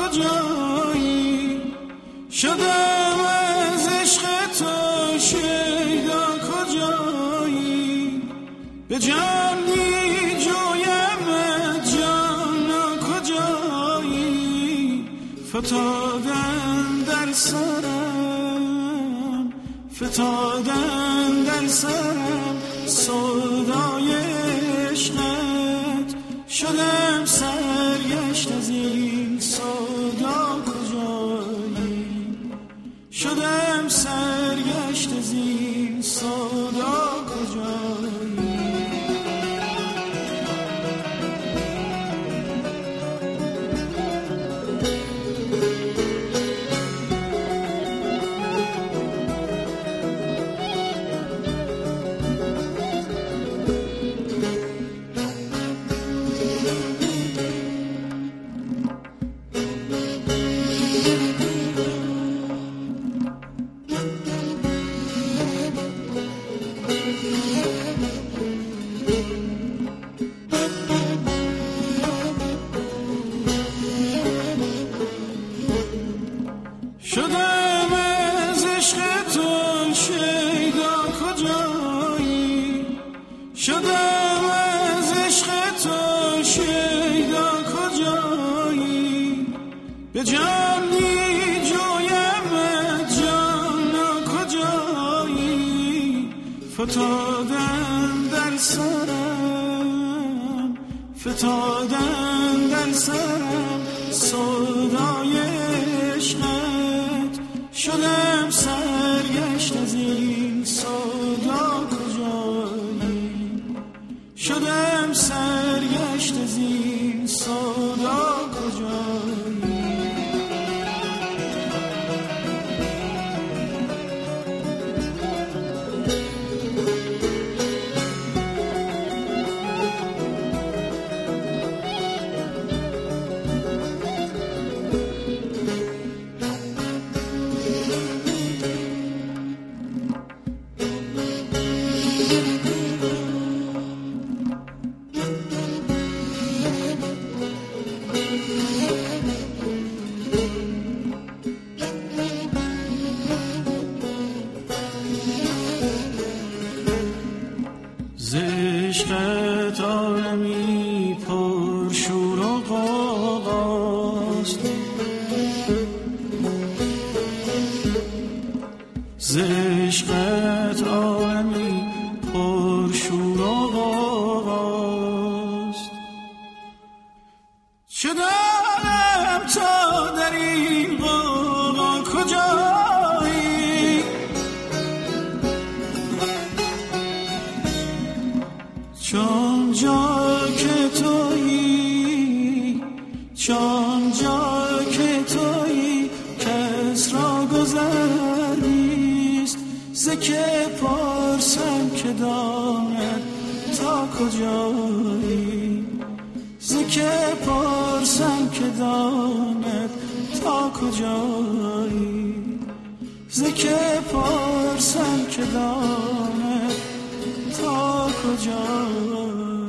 کجایی، شدم از عشق تو شیدا کجایی، به جان می جویم جانا کجایی، فتادن در سرم، فتادن در سرم سودای عشقت، شدم سرگشت از این سودا کجایی، شدم سرگشت از این سودا کجایی. شدم از عشق تو شیدا کجایی، شدم از عشق تو شیدا کجایی، به جان می جویم جانا کجایی، فتادن در سرم، فتادن در سرم سودای عشقت، شدم سرگشت از این سودا کجایی، شدم سرگشت از این سودا کجایی. عشقت عالمی پر شور و غوغاست، ز عشقت عالمی پر شور و غوغاست، چه دارم تا در این غوغا کجایی، چون جا که تویی، چون جا که تویی کس را گذر نیست، ز که پرسم که داند تا کجایی، ز که پرسم که داند تا کجایی، ز که پرسم که داند تا کجایی.